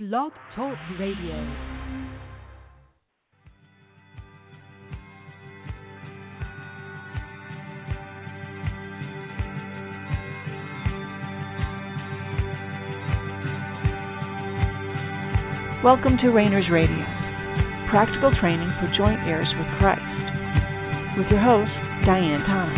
Blog Talk Radio. Welcome to Rainers Radio, practical training for joint heirs with Christ, with your host, Diane Thomas.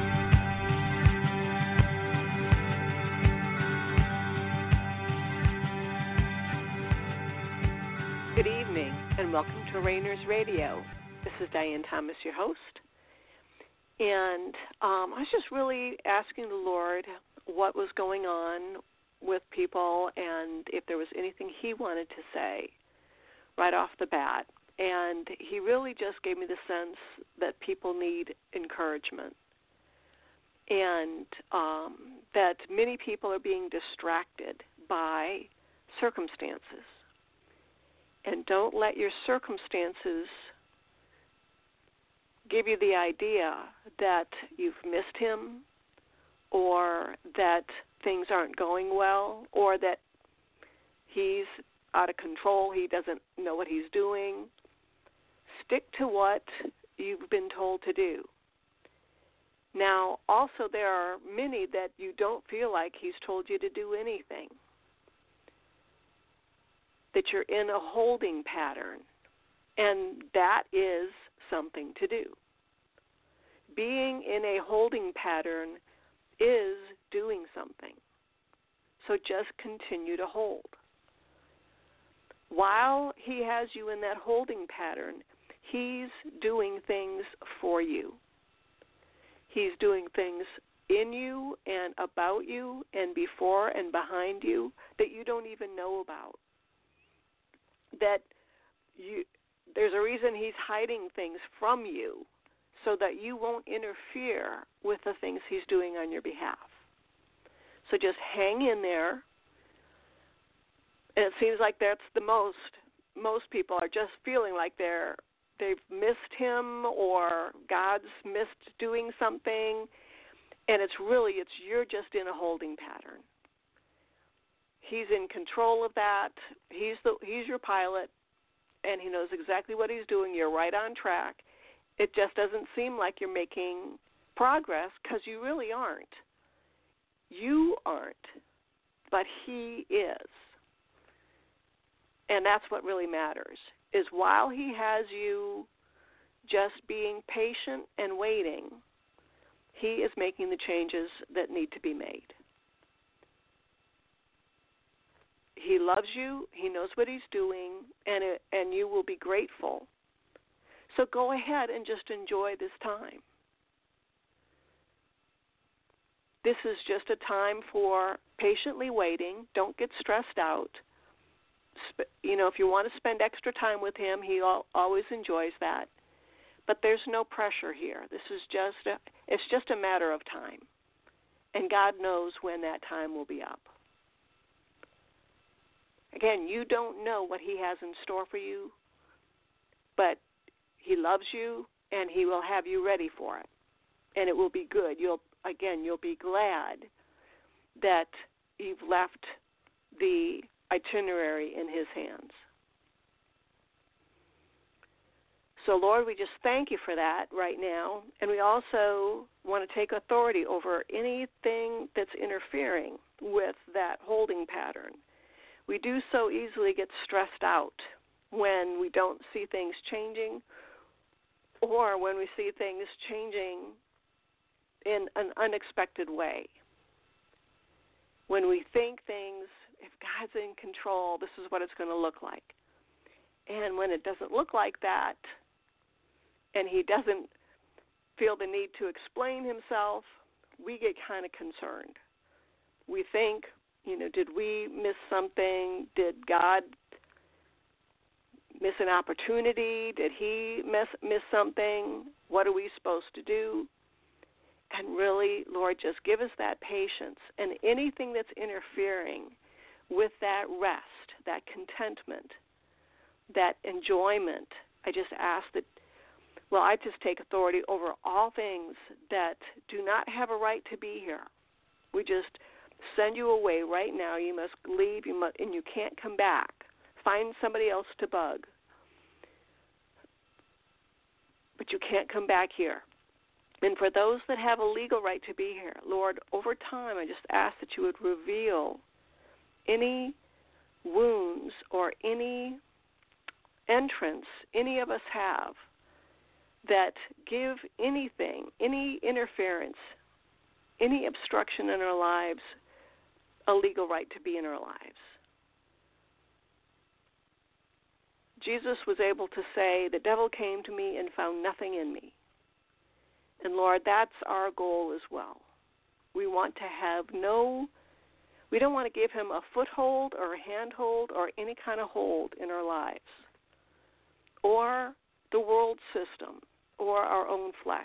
Good evening, and welcome to Rainers Radio. This is Diane Thomas, your host. And I was just really asking the Lord what was going on with people and if there was anything He wanted to say right off the bat. And He really just gave me the sense that people need encouragement and that many people are being distracted by circumstances. And don't let your circumstances give you the idea that you've missed Him or that things aren't going well or that He's out of control, He doesn't know what He's doing. Stick to what you've been told to do. Now, also there are many that you don't feel like He's told you to do anything, that you're in a holding pattern, and that is something to do. Being in a holding pattern is doing something. So just continue to hold. While He has you in that holding pattern, He's doing things for you. He's doing things in you and about you and before and behind you that you don't even know about. There's a reason He's hiding things from you so that you won't interfere with the things He's doing on your behalf. So just hang in there. And it seems like that's the most. Most people are just feeling like they've missed Him or God's missed doing something, and you're just in a holding pattern. He's in control of that. He's your pilot, and He knows exactly what He's doing. You're right on track. It just doesn't seem like you're making progress because you really aren't. You aren't, but He is. And that's what really matters, is while He has you just being patient and waiting, He is making the changes that need to be made. He loves you. He knows what He's doing, and you will be grateful. So go ahead and just enjoy this time. This is just a time for patiently waiting. Don't get stressed out. If you want to spend extra time with Him, He always enjoys that. But there's no pressure here. This is it's just a matter of time. And God knows when that time will be up. Again, you don't know what He has in store for you, but He loves you, and He will have you ready for it. And it will be good. You'll be glad that you've left the itinerary in His hands. So, Lord, we just thank You for that right now. And we also want to take authority over anything that's interfering with that holding pattern. We do so easily get stressed out when we don't see things changing or when we see things changing in an unexpected way. When we think things, if God's in control, this is what it's going to look like. And when it doesn't look like that, and He doesn't feel the need to explain Himself, we get kind of concerned. We think, did we miss something? Did God miss an opportunity? Did He miss something? What are we supposed to do? And really, Lord, just give us that patience. And anything that's interfering with that rest, that contentment, that enjoyment, I just ask that, I just take authority over all things that do not have a right to be here. We just send you away right now. You must leave, and you can't come back find somebody else to bug. But you can't come back here. And for those that have a legal right to be here, Lord, over time, I just ask that you would reveal any wounds or any entrance any of us have that give anything, any interference, any obstruction in our lives, a legal right to be in our lives. Jesus was able to say, the devil came to me and found nothing in me. And Lord, that's our goal as well. We want to have we don't want to give him a foothold or a handhold or any kind of hold in our lives, or the world system, or our own flesh.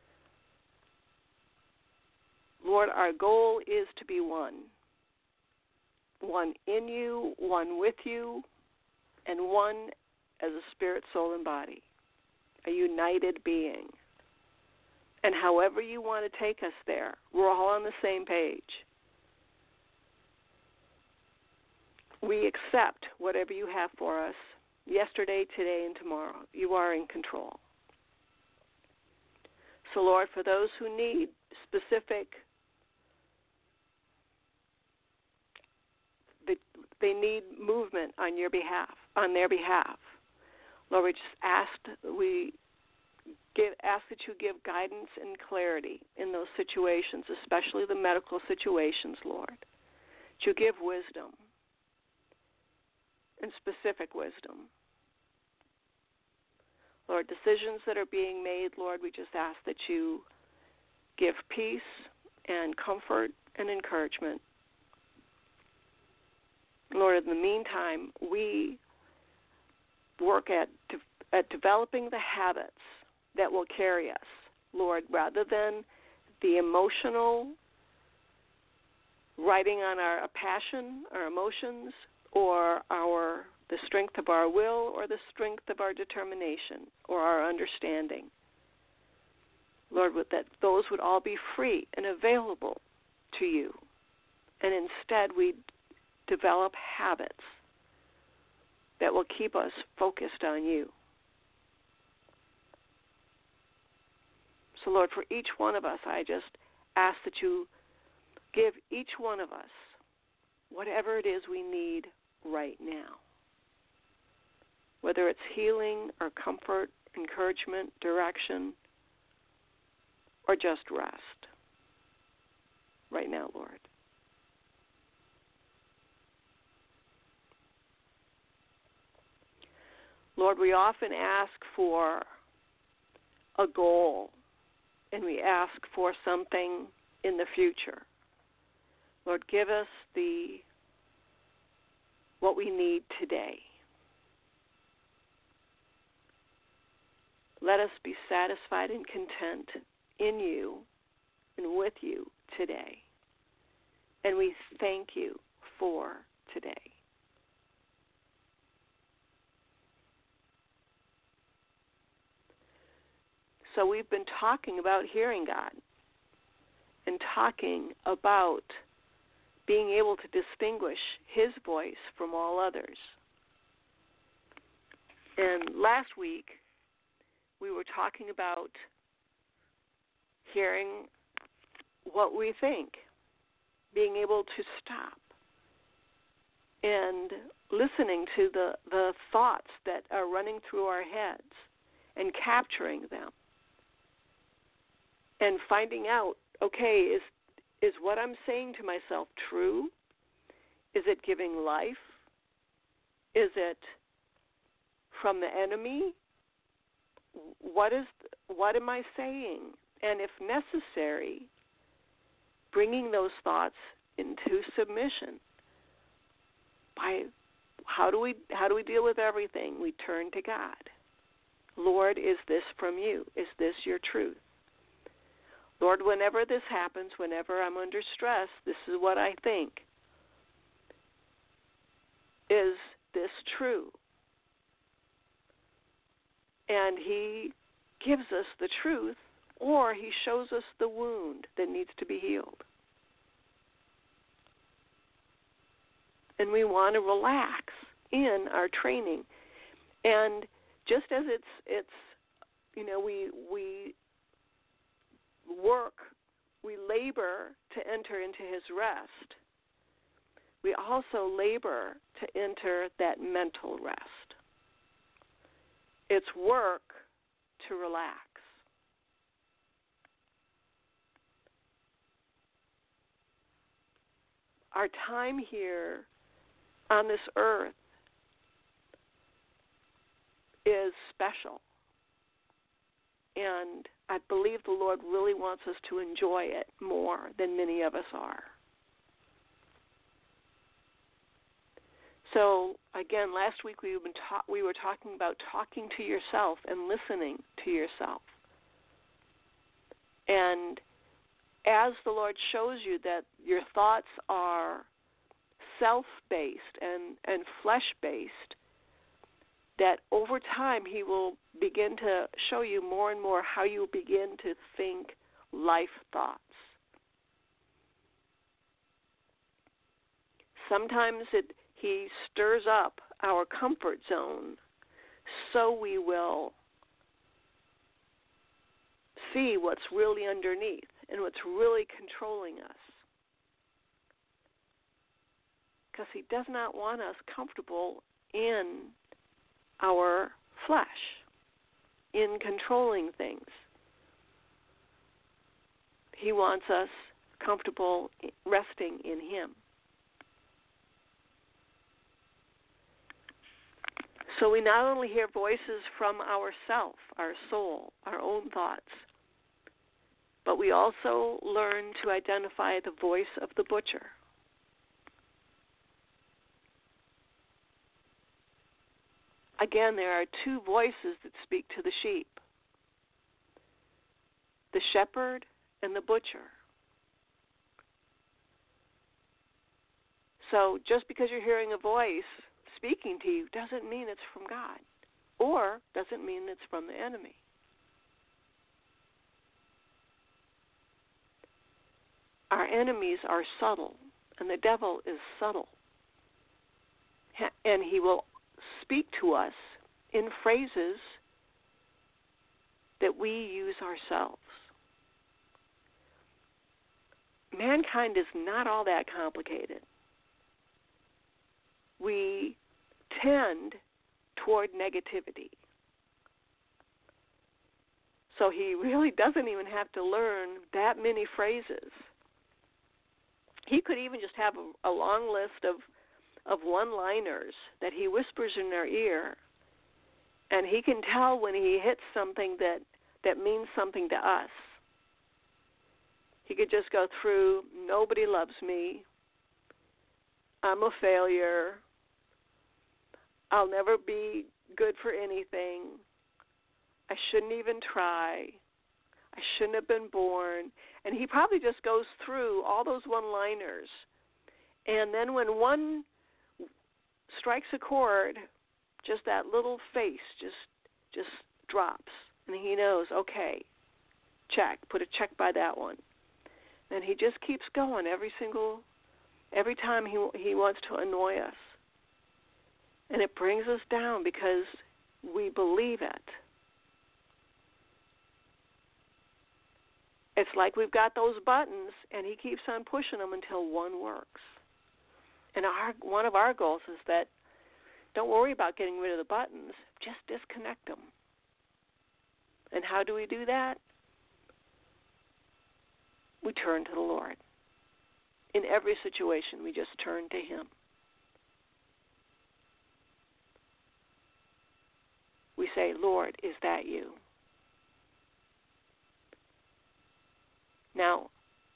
Lord, our goal is to be one. One in you, one with you, and one as a spirit, soul, and body. A united being. And however you want to take us there, we're all on the same page. We accept whatever you have for us yesterday, today, and tomorrow. You are in control. So, Lord, for those who need specific, they need movement on their behalf. Lord, we just ask that you give guidance and clarity in those situations, especially the medical situations, Lord. That you give wisdom and specific wisdom. Lord, decisions that are being made, Lord, we just ask that you give peace and comfort and encouragement. Lord, in the meantime, we work at developing the habits that will carry us, Lord, rather than the emotional writing on our passion, our emotions, or the strength of our will, or the strength of our determination, or our understanding. Lord, that those would all be free and available to you. And instead we develop habits that will keep us focused on you. So, Lord, for each one of us, I just ask that you give each one of us whatever it is we need right now, whether it's healing or comfort, encouragement, direction, or just rest right now, Lord. Lord, we often ask for a goal, and we ask for something in the future. Lord, give us what we need today. Let us be satisfied and content in you and with you today. And we thank you for today. So we've been talking about hearing God and talking about being able to distinguish his voice from all others. And last week, we were talking about hearing what we think, being able to stop and listening to the thoughts that are running through our heads and capturing them and finding out, okay, is what I'm saying to myself true? Is it giving life? Is it from the enemy? What am I saying? And if necessary, bringing those thoughts into submission. By how do we deal with everything? We turn to God. Lord, is this from you? Is this your truth? Lord, whenever this happens, whenever I'm under stress, this is what I think. Is this true? And he gives us the truth, or he shows us the wound that needs to be healed. And we want to relax in our training. And just as it's we work, we labor to enter into his rest, we also labor to enter that mental rest. It's work to relax. Our time here on this earth is special. And I believe the Lord really wants us to enjoy it more than many of us are. So, again, last week we were talking about talking to yourself and listening to yourself. And as the Lord shows you that your thoughts are self-based and flesh-based, that over time he will begin to show you more and more how you begin to think life thoughts. Sometimes he stirs up our comfort zone so we will see what's really underneath and what's really controlling us. Because he does not want us comfortable in our flesh, in controlling things. He wants us comfortable resting in him. So we not only hear voices from ourself, our soul, our own thoughts, but we also learn to identify the voice of the butcher. Again, there are two voices that speak to the sheep: the shepherd and the butcher. So just because you're hearing a voice speaking to you doesn't mean it's from God, or doesn't mean it's from the enemy. Our enemies are subtle, and the devil is subtle. And he will speak to us in phrases that we use ourselves. Mankind is not all that complicated. We tend toward negativity. So he really doesn't even have to learn that many phrases. He could even just have a long list of one-liners that he whispers in our ear, and he can tell when he hits something that means something to us. He could just go through, nobody loves me, I'm a failure, I'll never be good for anything, I shouldn't even try, I shouldn't have been born. And he probably just goes through all those one-liners. And then when one strikes a chord, just that little face just drops. And he knows, okay, check, put a check by that one. And he just keeps going every time he wants to annoy us. And it brings us down because we believe it. It's like we've got those buttons, and he keeps on pushing them until one works. And one of our goals is that don't worry about getting rid of the buttons, just disconnect them. And how do we do that? We turn to the Lord. In every situation, we just turn to him. We say, Lord, is that you? Now,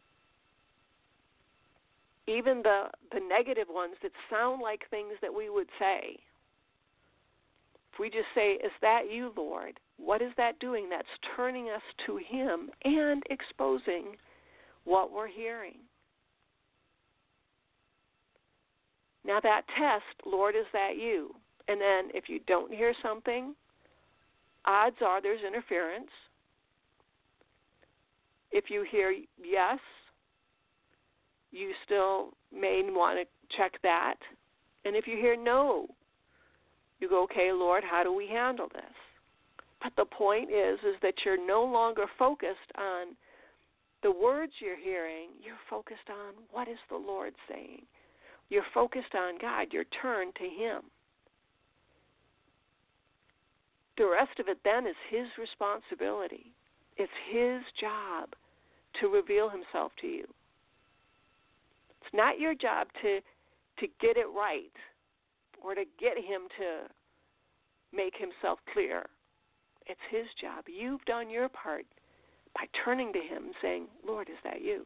even the negative ones that sound like things that we would say, if we just say, is that you, Lord? What is that doing? That's turning us to him and exposing what we're hearing. Now that test, Lord, is that you? And then if you don't hear something, odds are there's interference. If you hear yes, you still may want to check that. And if you hear no, You go, okay, Lord, how do we handle this? But the point is that you're no longer focused on the words you're hearing. You're focused on what is the Lord saying. You're focused on God. You're turned to Him. The rest of it then is His responsibility. It's His job to reveal Himself to you. It's not your job to get it right or to get Him to make Himself clear. It's His job. You've done your part by turning to Him and saying, Lord, is that you?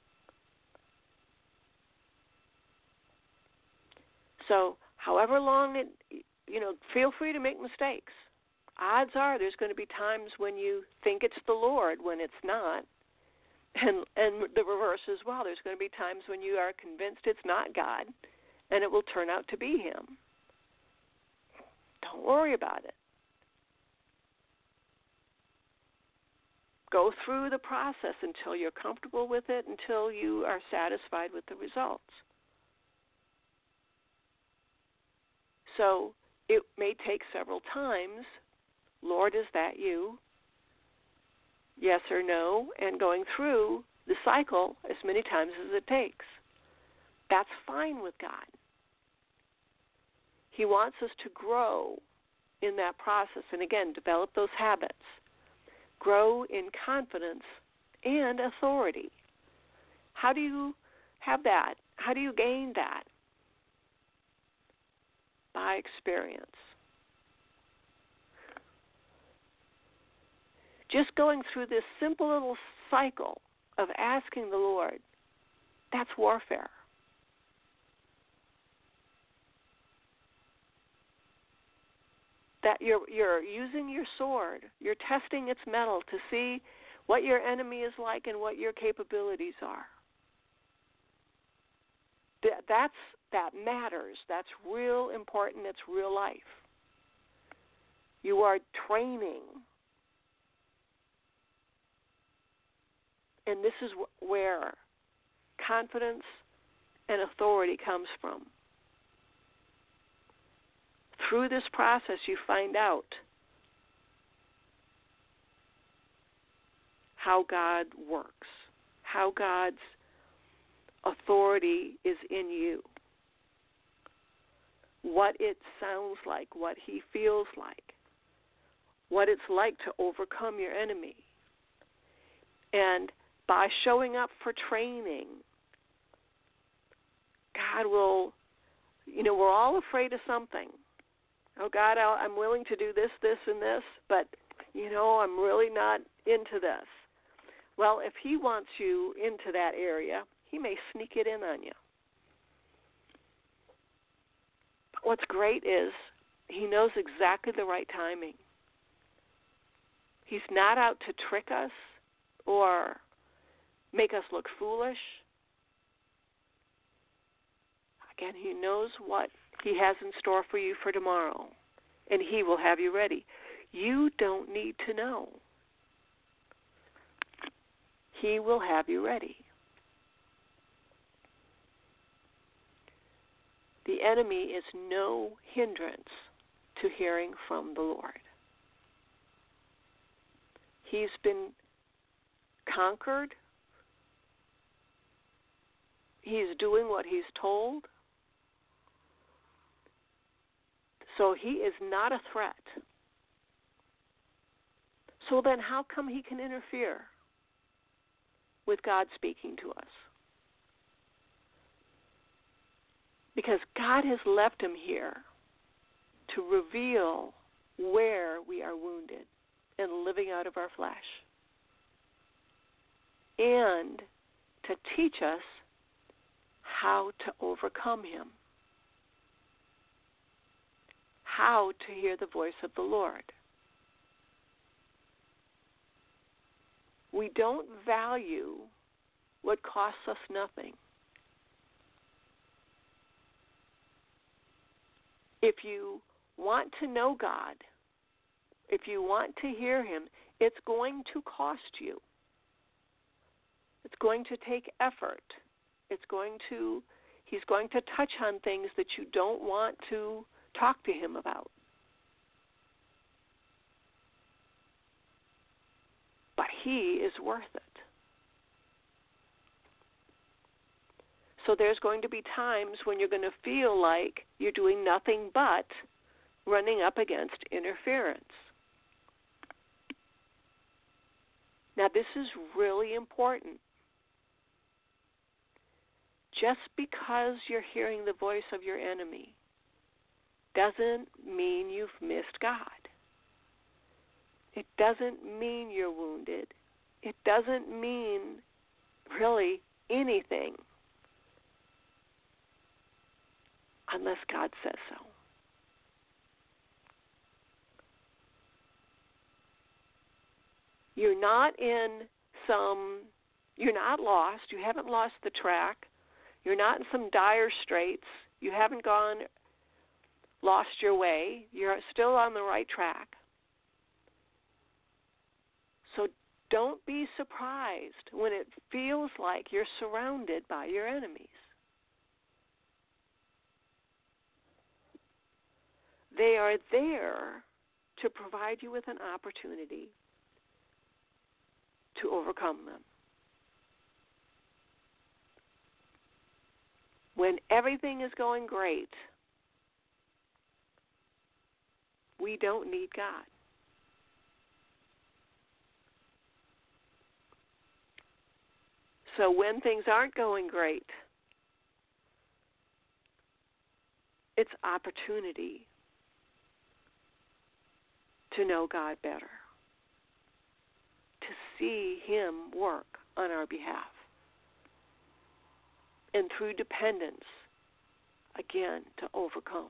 So however long feel free to make mistakes. Odds are there's going to be times when you think it's the Lord when it's not. And the reverse as well. There's going to be times when you are convinced it's not God, and it will turn out to be Him. Don't worry about it. Go through the process until you're comfortable with it, until you are satisfied with the results. So it may take several times. Lord, is that you? Yes or no, and going through the cycle as many times as it takes. That's fine with God. He wants us to grow in that process and, again, develop those habits. Grow in confidence and authority. How do you have that? How do you gain that? By experience. Just going through this simple little cycle of asking the Lord, that's warfare. That you're using your sword, you're testing its metal to see what your enemy is like and what your capabilities are. That matters. That's real important. It's real life. You are training. And this is where confidence and authority comes from. Through this process, you find out how God works, how God's authority is in you, what it sounds like, what He feels like, what it's like to overcome your enemy. And by showing up for training, God will, we're all afraid of something. Oh, God, I'm willing to do this, this, and this, but, I'm really not into this. Well, if He wants you into that area, He may sneak it in on you. But what's great is He knows exactly the right timing. He's not out to trick us or make us look foolish. Again, He knows what He has in store for you for tomorrow, and He will have you ready. You don't need to know. He will have you ready. The enemy is no hindrance to hearing from the Lord. He's been conquered. He's doing what He's told. So He is not a threat. So then how come He can interfere with God speaking to us? Because God has left Him here to reveal where we are wounded and living out of our flesh, and to teach us how to overcome Him, how to hear the voice of the Lord. We don't value what costs us nothing. If you want to know God, if you want to hear Him, it's going to cost you. It's going to take effort. He's going to touch on things that you don't want to talk to Him about. He is worth it. So there's going to be times when you're going to feel like you're doing nothing but running up against interference. Now, this is really important. Just because you're hearing the voice of your enemy doesn't mean you've missed God. It doesn't mean you're wounded. It doesn't mean really anything unless God says so. You're not lost. You haven't lost the track. You're not in some dire straits. You haven't lost your way. You're still on the right track. So don't be surprised when it feels like you're surrounded by your enemies. They are there to provide you with an opportunity to overcome them. When everything is going great, we don't need God. So when things aren't going great, it's opportunity to know God better, to see Him work on our behalf. And through dependence, again, to overcome.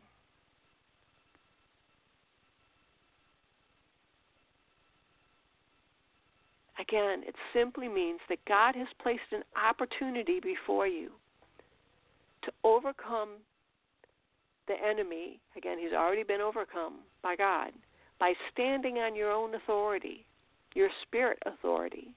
Again, it simply means that God has placed an opportunity before you to overcome the enemy. Again, he's already been overcome by God by standing on your own authority, your spirit authority,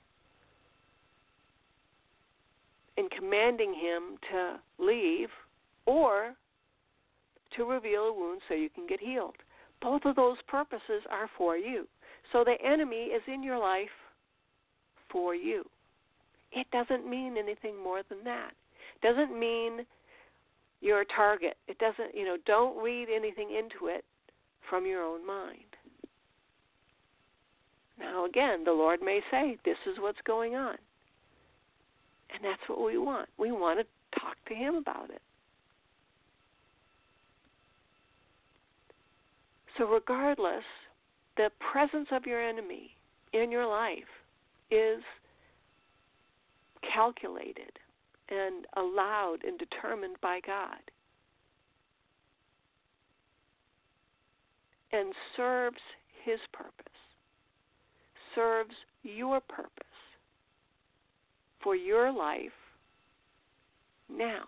and commanding him to leave or to reveal a wound so you can get healed. Both of those purposes are for you. So the enemy is in your life for you. It doesn't mean anything more than that. It doesn't mean you're a target. It doesn't, don't read anything into it from your own mind. Now again, the Lord may say, this is what's going on. And that's what we want. We want to talk to him about it. So regardless, the presence of your enemy in your life is calculated and allowed and determined by God and serves his purpose, serves your purpose for your life now.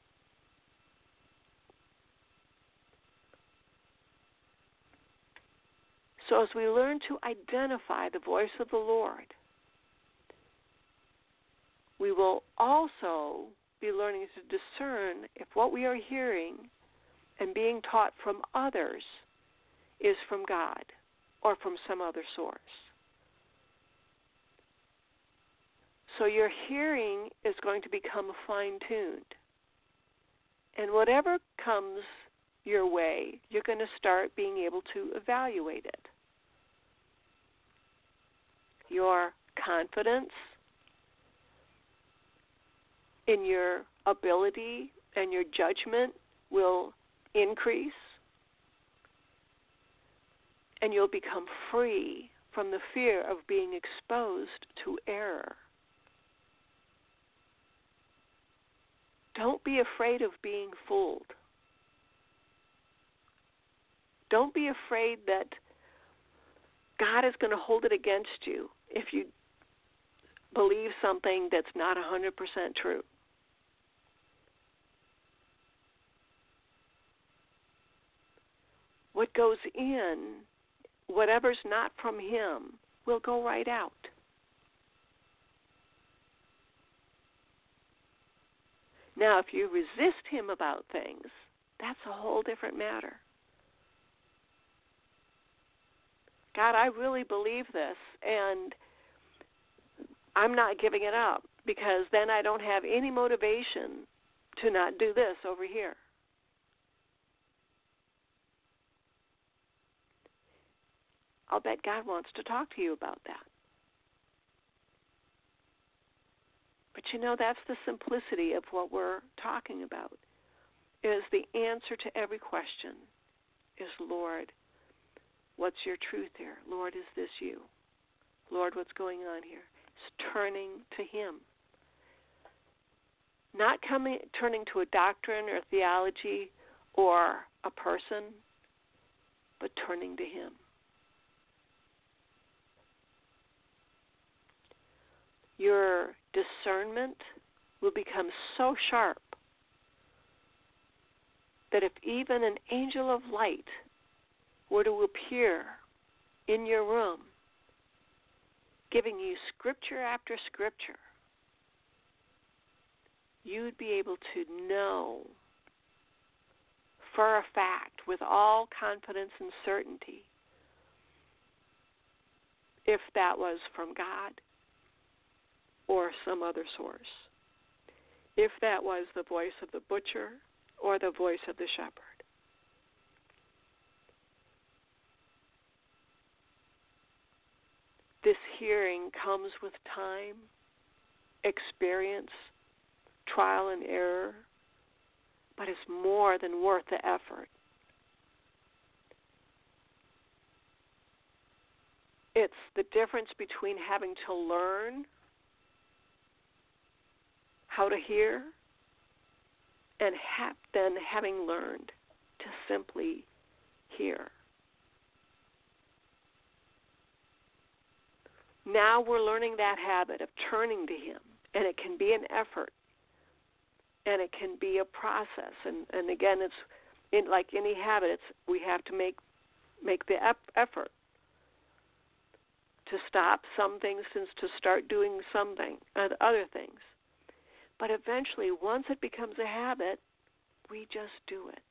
So as we learn to identify the voice of the Lord, we will also be learning to discern if what we are hearing and being taught from others is from God or from some other source. So your hearing is going to become fine-tuned. And whatever comes your way, you're going to start being able to evaluate it. Your confidence in your ability and your judgment will increase, and you'll become free from the fear of being exposed to error. Don't be afraid of being fooled. Don't be afraid that God is going to hold it against you if you believe something that's not 100% true. What goes in, whatever's not from him, will go right out. Now, if you resist him about things, that's a whole different matter. God, I really believe this, and I'm not giving it up, because then I don't have any motivation to not do this over here. I'll bet God wants to talk to you about that. But that's the simplicity of what we're talking about, is the answer to every question is, Lord, what's your truth here? Lord, is this you? Lord, what's going on here? It's turning to Him. Not turning to a doctrine or theology or a person, but turning to Him. Your discernment will become so sharp that if even an angel of light were to appear in your room, giving you scripture after scripture, you'd be able to know for a fact, with all confidence and certainty, if that was from God or some other source, if that was the voice of the butcher or the voice of the shepherd. This hearing comes with time, experience, trial and error, but it's more than worth the effort. It's the difference between having to learn how to hear and then having learned to simply hear. Now we're learning that habit of turning to Him, and it can be an effort, and it can be a process. And again, it's like any habit. We have to make the effort to stop some things and to start doing other things. But eventually, once it becomes a habit, we just do it.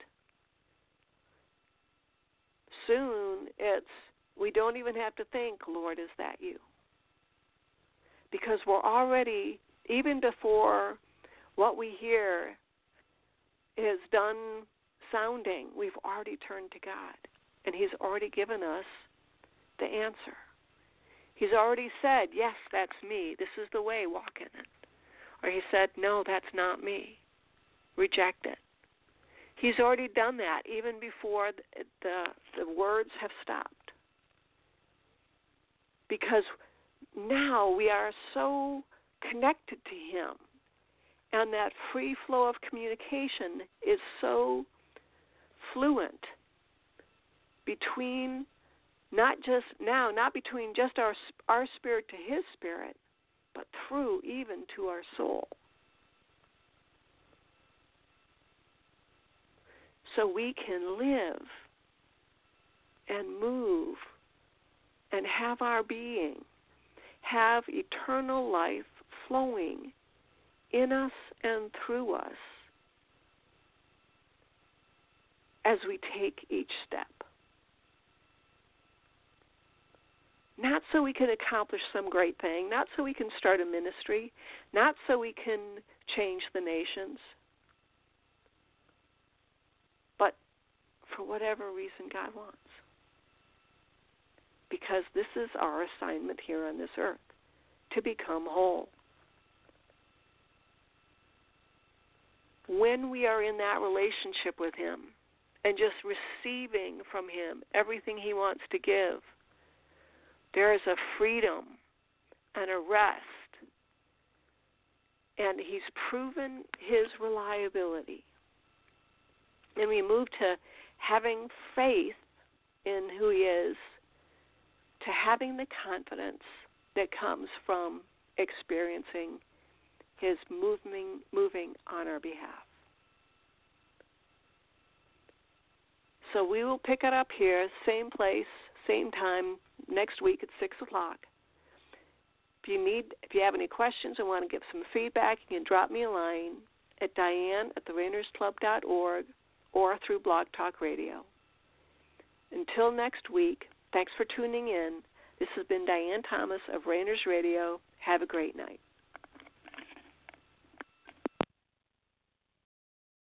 Soon, we don't even have to think, Lord, is that you? Because we're already, even before what we hear is done sounding, we've already turned to God. And He's already given us the answer. He's already said, yes, that's me. This is the way, walk in it. Or He said, no, that's not me. Reject it. He's already done that even before the words have stopped. Because now we are so connected to Him, and that free flow of communication is so fluent between not between just our spirit to His spirit, but through even to our soul. So we can live and move and have our being, have eternal life flowing in us and through us as we take each step. Not so we can accomplish some great thing, not so we can start a ministry, not so we can change the nations, but for whatever reason God wants. Because this is our assignment here on this earth, to become whole. When we are in that relationship with Him and just receiving from Him everything He wants to give, there is a freedom and a rest, and He's proven His reliability. And we move to having faith in who He is, to having the confidence that comes from experiencing His moving on our behalf. So we will pick it up here, same place, same time, next week at 6 o'clock. If you have any questions and want to give some feedback, you can drop me a line at diane@therainersclub.org or through Blog Talk Radio. Until next week, thanks for tuning in. This has been Diane Thomas of Rainers Radio. Have a great night.